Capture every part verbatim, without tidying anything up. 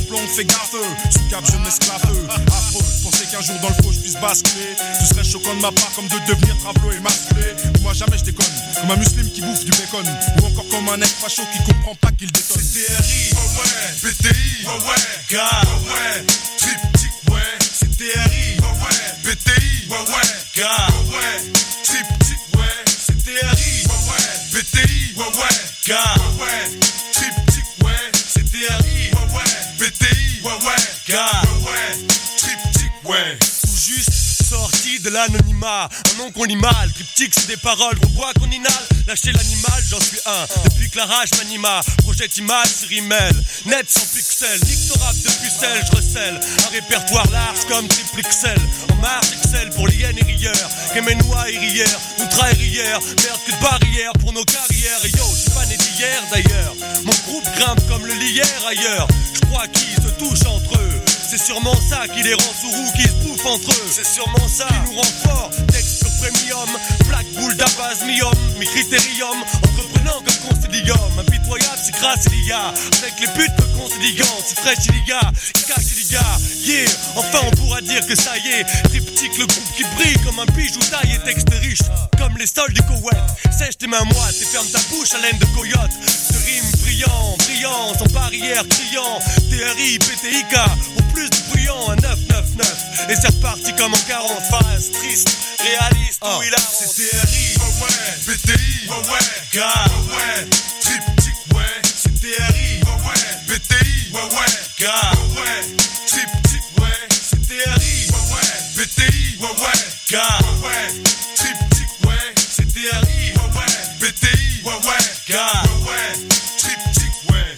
plan, on fait gaffe. Sous cap, je m'esclave. Affreux, je pensais qu'un jour dans le faux je puisse basculer. Ce serait choquant de ma part comme de devenir travelot et masculé. Moi jamais je déconne, comme un musulman qui bouffe du bacon. Ou encore comme un mec facho qui comprend pas qu'il détonne. C T R I, ouais ouais, B T I, ouais ouais, G A, ouais ouais, Triptyque, ouais, C T R I, ouais ouais, B T I, ouais ouais, G A, ouais ouais, Triptyque, ouais, C T R I, ouais ouais, B T I, ouais ouais, G A, ouais ouais, Triptyque, ouais, C T R I, ouais ouais, B T I, ouais ouais, G A, ouais ouais, Triptyque, ouais. Tout juste sorti de l'anonymat, un nom qu'on lit mal, triptyque c'est des paroles qu'on boit, qu'on inhale. Lâcher l'animal, j'en suis un, depuis que la rage m'anima. Projette image sur email, net sans pixels. Nique ton rap de pucelle, je recèle un répertoire large comme triplyxel. En marge Excel pour l'hyène et rieur, Kémenois et rieur, Outra et rieur. Merde que de barrière pour nos carrières. Et yo, j'suis pas né d'hier d'ailleurs. Mon groupe grimpe comme le lierre ailleurs. J'crois qu'ils se touchent entre eux. C'est sûrement ça qui les rend sourds, qui se bouffent entre eux. C'est sûrement ça qui nous rend forts. Texte sur premium, plaque boule d'abasmium, mi critérium, entreprenant comme concilium. Impitoyable, c'est grâce et l'I A. Avec les putes peu conciliants, c'est fraîche et les gars, c'est cache et les gars. Yeah, enfin on pourra dire que ça y est. Triptyque, le groupe qui brille comme un bijou taillé. Texte riche, comme les sols du Koweït. Sèche tes mains moites et ferme ta bouche à laine de coyote. Ce rime brillant, brillant, sans barrière, criant. T R I, P T I K, au plus de bruyant, un neuf neuf neuf. Et c'est reparti comme en quarante phases, triste, réaliste, oh. Où il a C T R I, ouais ouais, B T I, ouais ouais, G A, ouais ouais, Triptyque, ouais, C T R I, ouais ouais, B T I, ouais ouais, G A, ouais ouais, Triptyque, ouais, C T R I, ouais ouais, B T I, ouais ouais, G A, ouais ouais, Triptyque, ouais, C T R I, ouais ouais, B T I, ouais ouais, G A, ouais ouais, Triptyque, ouais.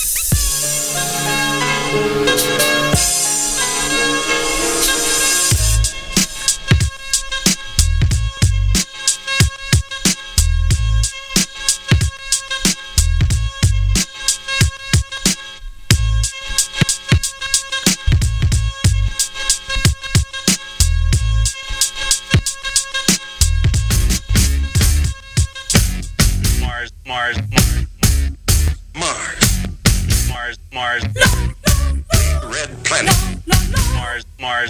Mars, Mars, Mars, Mars, Red Planet, Mars, Mars,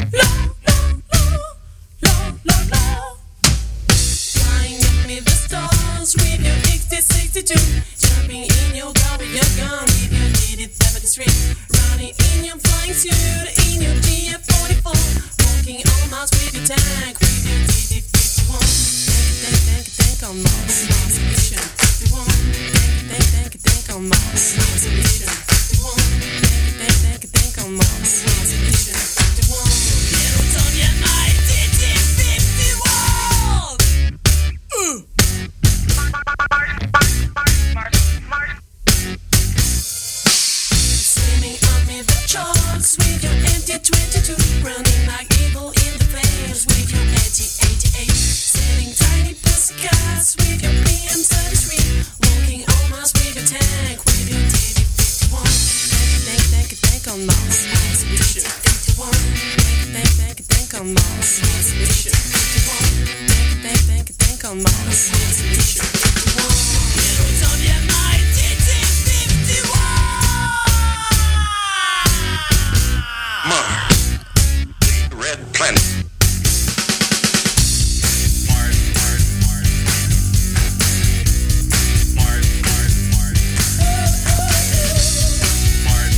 flying with me the stars with your sixty sixty-two, jumping in your car with your gun with your D D seventy-three, running in your flying suit in your G F forty-four, walking on Mars with your tank with your D D fifty-one. Think, think, think, think on Mars, Mars mission fifty-one. Think, think, think, think on Mars, Mars mission fifty-one. Think, think, think, think on Mars, Mars mission fifty-one. Little on your night, D D fifty-one. Uh. Swimming under the charts with your empty twenty-two, running like eagle in the flames with your eighty eighty-eight, selling tiny pussycats with your B M thirty-three, walking on Mars with your tank with your D D fifty-one. Think, think, think, think on Mars, Mars mission fifty-one. Think, think, think, think on Mars, Mars mission fifty-one. Think, think, think, think on Mars, Mars mission fifty-one. It's on your night, D D fifty-one. Mars, Red Planet. Mars, Mars, Mars, Mars, Mars, Mars, Mars,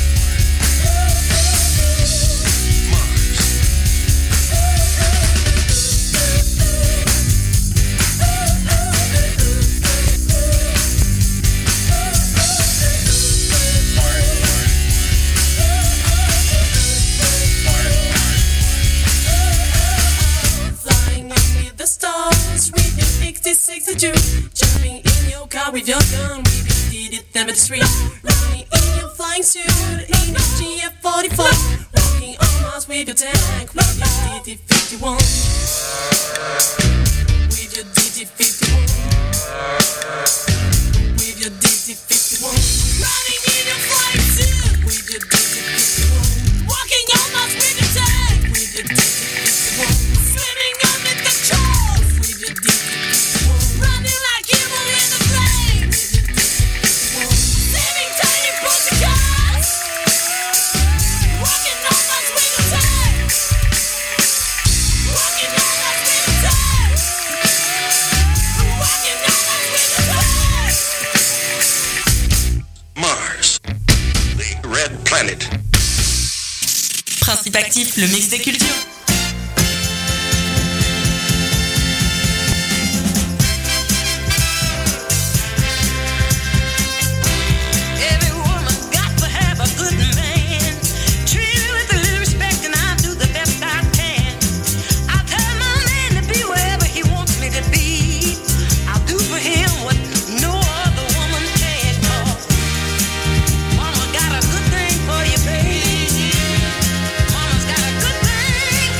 sixty-two, jumping in your car with your gun, we did it seventy-three, running in your flying suit, in your G F forty-four, walking on Mars with your tank, with your D D fifty-one, with your D D fifty-one, with your D D fifty-one, running in your flying suit, with your D D fifty-one, walking on Mars with your tank, with your D D fifty-one, swimming under the charts, with your D D fifty-one, running like evil in the flames, with your D D fifty-one, saving tiny pussycats. Red Planet. Principe actif, le mix des cultures. Mama's got a good thing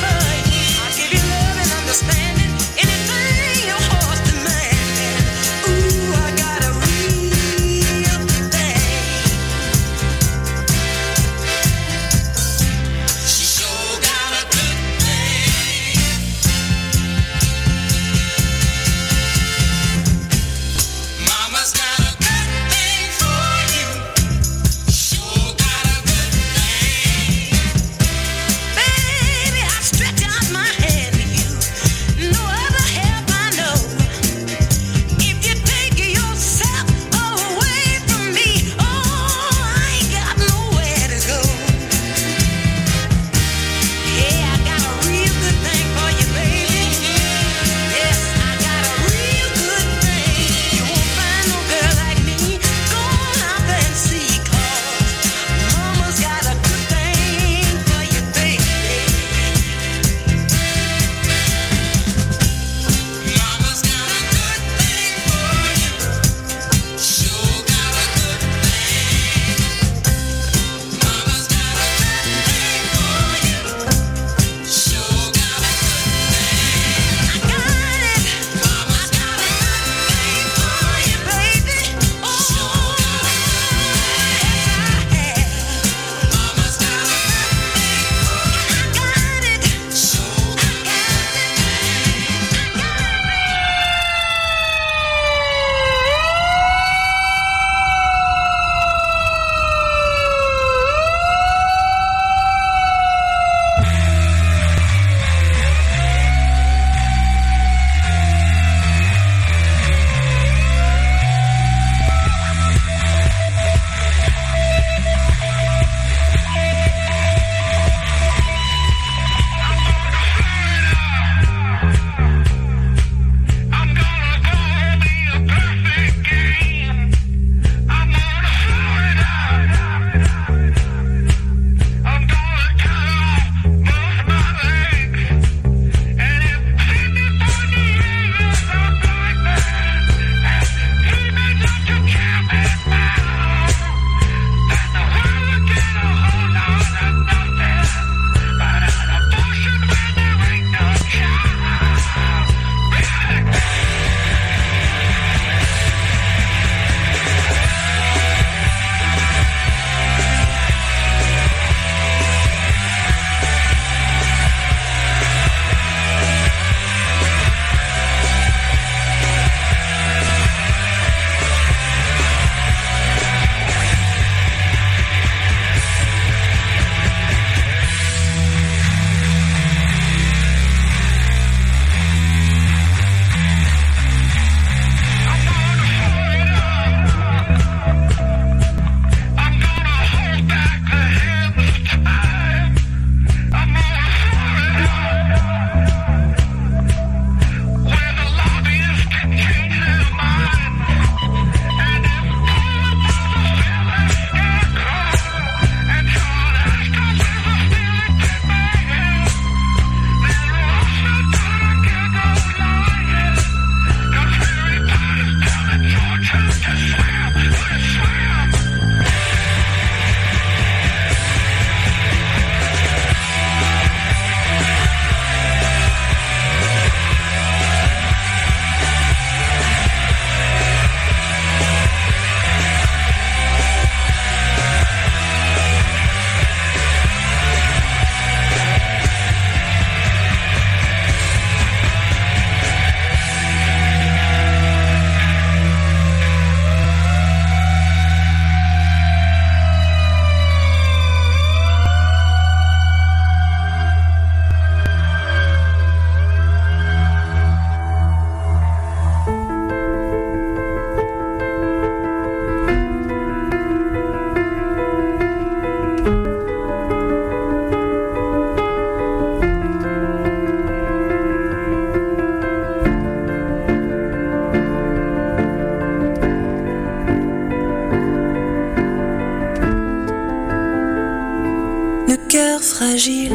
le cœur fragile,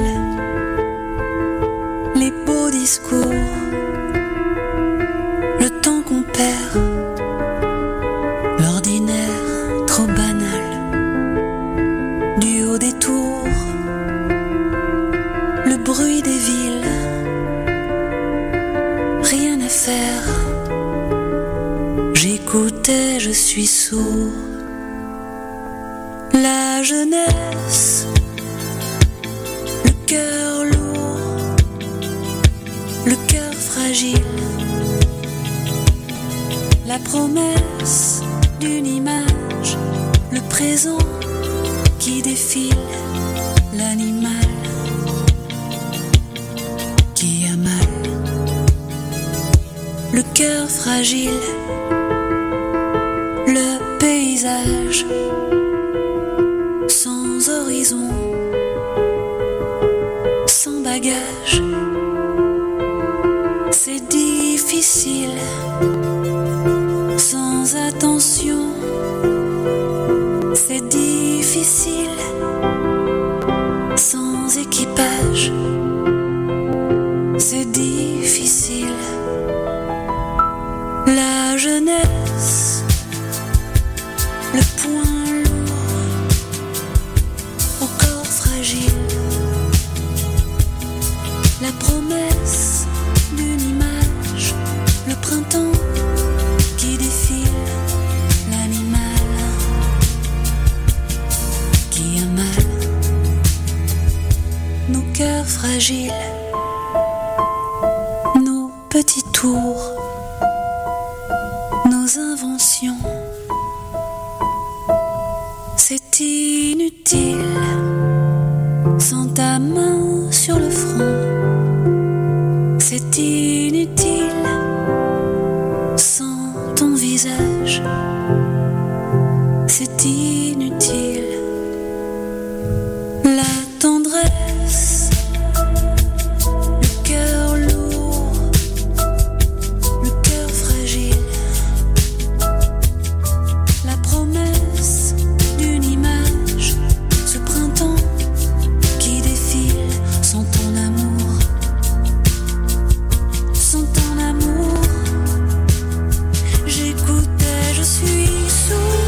les beaux discours, le temps qu'on perd, l'ordinaire trop banal, du haut des tours, le bruit des villes, rien à faire. J'écoutais, je suis sourd. La jeunesse, le cœur lourd, le cœur fragile, la promesse d'une image, le présent qui défile, l'animal qui a mal, le cœur fragile, le paysage sans horizon, sans bagage, c'est difficile, sans attention, c'est difficile, sans équipage, c'est difficile, la jeunesse, le point lourd, au corps fragile, la promesse d'une image, le printemps qui défile, l'animal qui a mal, nos cœurs fragiles, nos petits tours, nos inventions. C'est inutile, sans ta main sur le front. C'est inutile, sans ton visage. C'est inutile, la tendresse, le cœur lourd, le cœur fragile, la promesse d'une image, ce printemps qui défile, sans ton amour, sans ton amour, j'écoutais, je suis sourd.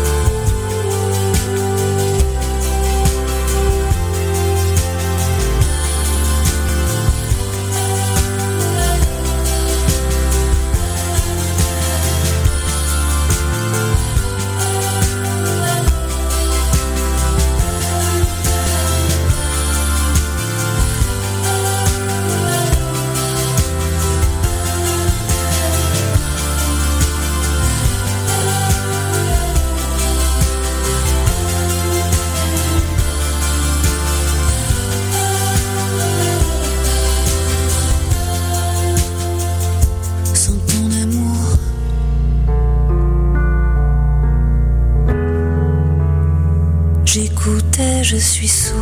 Sans ton amour, j'écoutais, je suis sourd.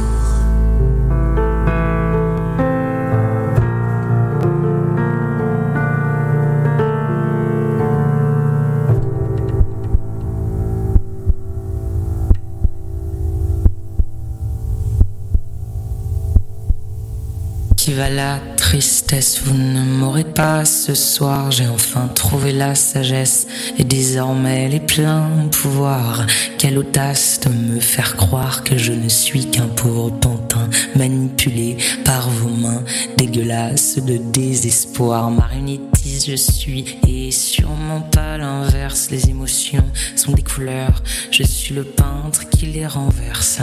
Qui va la tristesse, vous ne m'aurez pas ce soir. J'ai enfin trouvé la sagesse et désormais les pleins pouvoirs. Quelle audace de me faire croire que je ne suis qu'un pauvre pantin manipulé par vos mains dégueulasses de désespoir. Marionnettiste je suis et sûrement pas l'inverse. Les émotions sont des couleurs, je suis le peintre qui les renverse.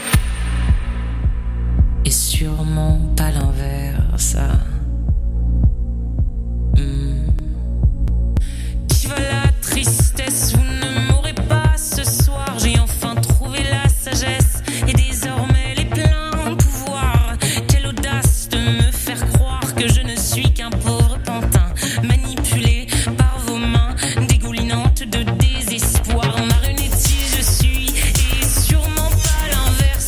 Et sûrement pas l'inverse. Hmm. Qui va la tristesse, vous ne m'aurez pas ce soir. J'ai enfin trouvé la sagesse et désormais les pleins pouvoirs. Quelle audace de me faire croire que je ne suis qu'un pauvre pantin manipulé par vos mains dégoulinantes de désespoir. Marionnettiste je suis et sûrement pas l'inverse.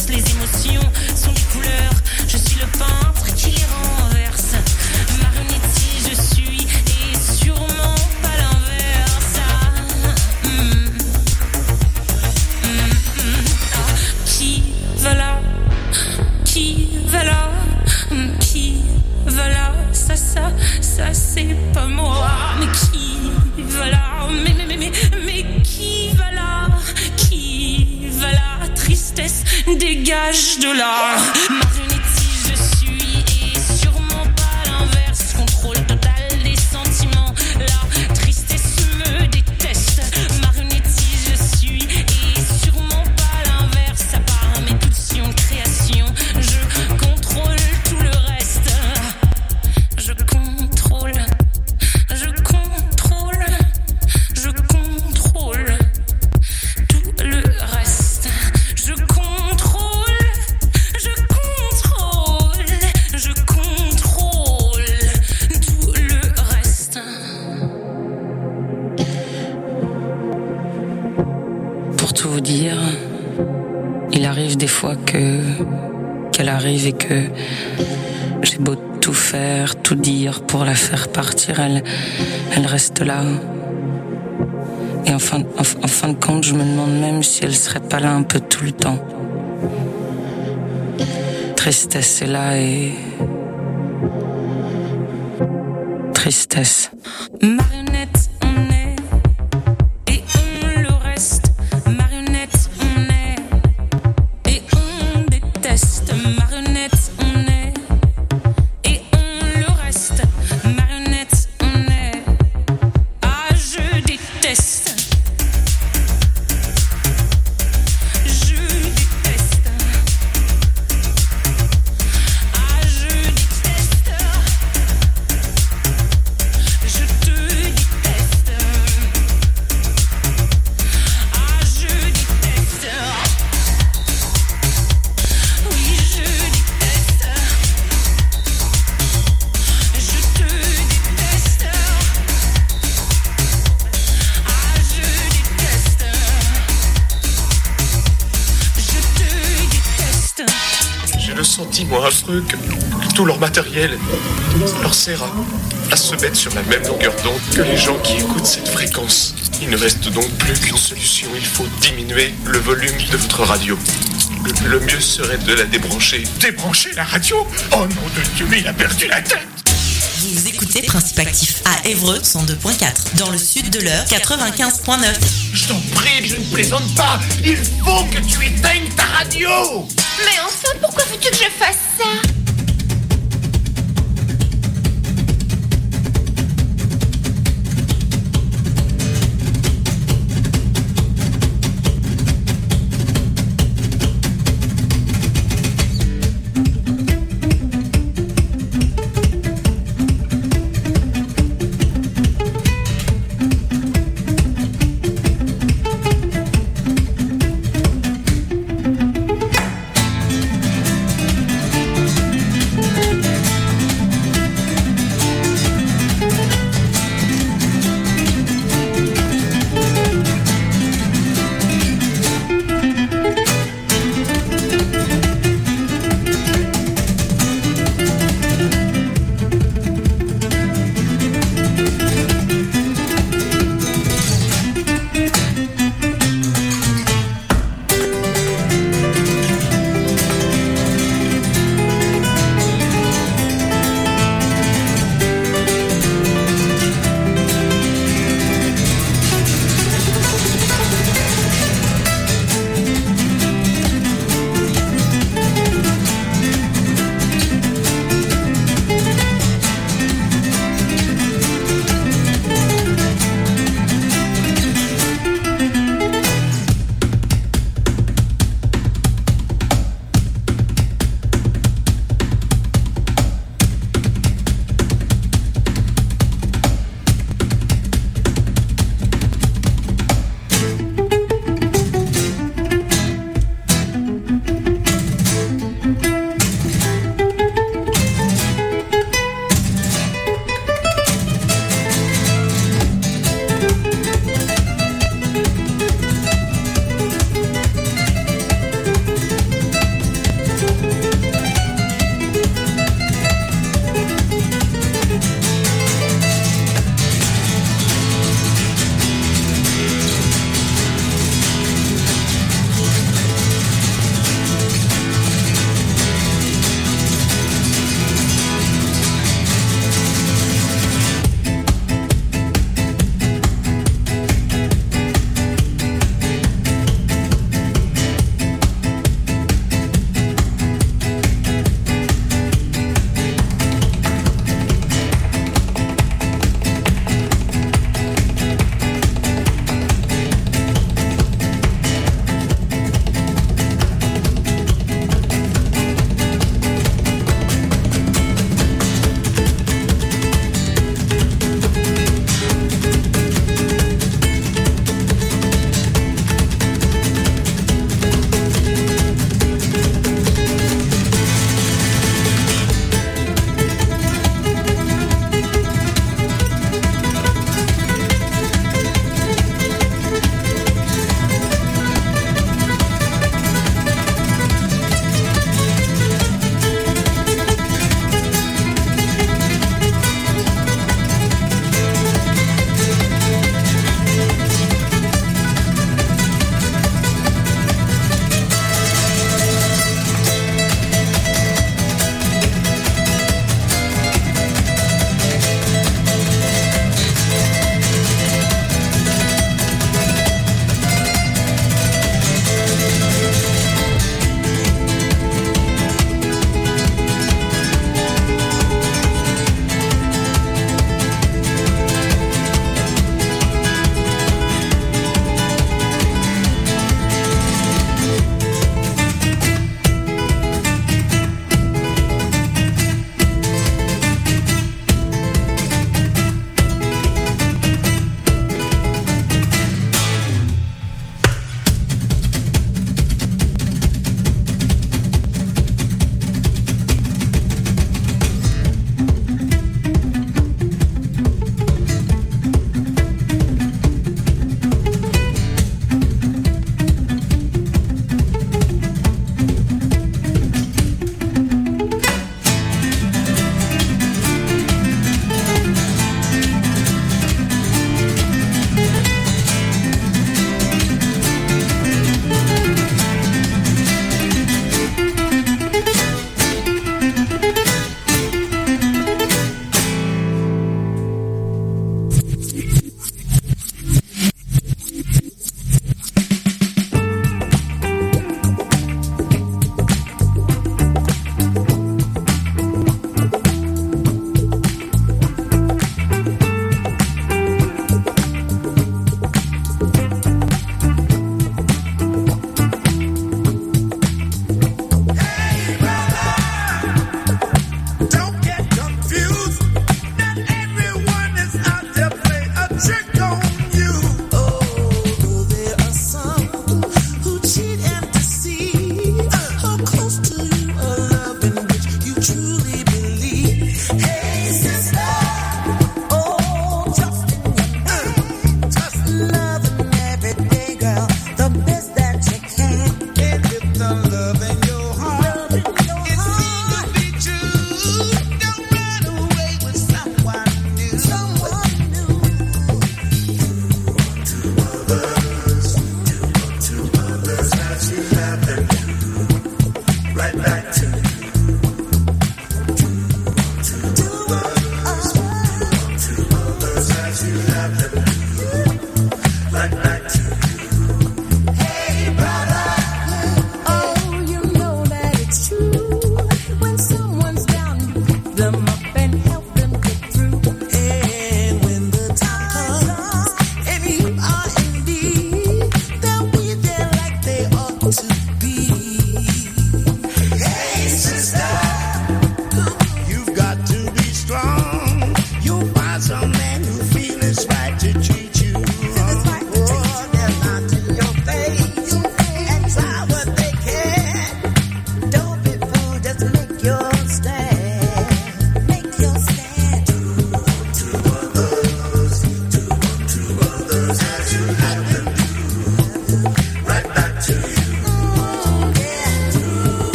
c'est pas moi. Mais qui va là? Mais, mais, mais, mais, mais qui va là? Qui va là? Tristesse, dégage de là. Marionnettiste je suis et sûrement pas l'inverse. Contrôle total des sentiments. La tristesse me déteste. Marionnettiste je suis et sûrement pas l'inverse. À part mes pulsions de création, je contrôle tout le reste. Je contrôle, je contrôle, je contrôle tout le reste. Je contrôle, je contrôle, je contrôle tout le reste. Pour tout vous dire, il arrive des fois que qu'elle arrive et que j'ai beau tout faire, tout dire pour la faire partir, elle, elle reste là. Et en fin, en, en fin de compte, je me demande même si elle serait pas là un peu tout le temps. Tristesse est là et... Tristesse. Marionnette, on est et on le reste. Marionnette, on est et on déteste. Marionnette, on est et on le reste. Marionnette, on est. Ah, je déteste. Je déteste. Ah, je déteste. Je te déteste. Ah, je déteste. Oui, je déteste. Je te déteste. Ah, je déteste. Je te déteste. J'ai le sentiment affreux que tout leur matériel leur sert à, à se mettre sur la même longueur d'onde que les gens qui écoutent cette fréquence. Il ne reste donc plus qu'une solution, il faut diminuer le volume de votre radio. Le, le mieux serait de la débrancher. Débrancher la radio? Oh nom de Dieu, mais il a perdu la tête! Vous écoutez Principe Actif à Évreux cent deux virgule quatre, dans le sud de l'Eure quatre-vingt-quinze virgule neuf. Je t'en prie, je ne plaisante pas. Il faut que tu éteignes ta radio. Mais enfin, pourquoi veux-tu que je fasse ça?